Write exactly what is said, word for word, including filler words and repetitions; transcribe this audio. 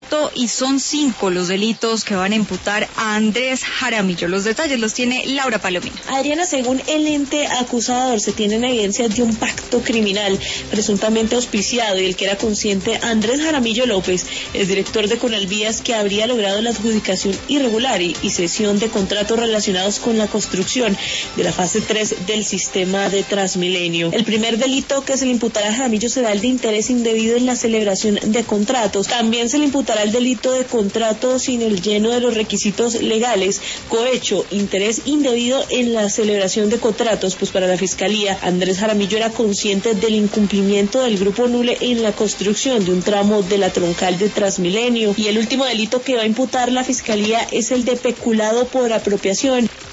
pacto y son cinco los delitos que van a imputar a Andrés Jaramillo. Los detalles los tiene Laura Palomino. Adriana, según el ente acusador, se tienen evidencias de un pacto criminal presuntamente auspiciado y el que era consciente Andrés Jaramillo López, el director de Conalvías, que habría logrado la adjudicación irregular y, y cesión de contratos relacionados con la construcción de la fase tres del sistema de Transmilenio. El primer delito que se le imputará a Jaramillo será el de interés indebido en la celebración de contratos. También se le imputará el delito de contrato sin el lleno de los requisitos legales, cohecho, interés indebido en la celebración de contratos. Pues para la Fiscalía, Andrés Jaramillo era consciente del incumplimiento del Grupo Nule en la construcción de un tramo de la troncal de Transmilenio. Y el último delito que va a imputar la Fiscalía es el de peculado por apropiación.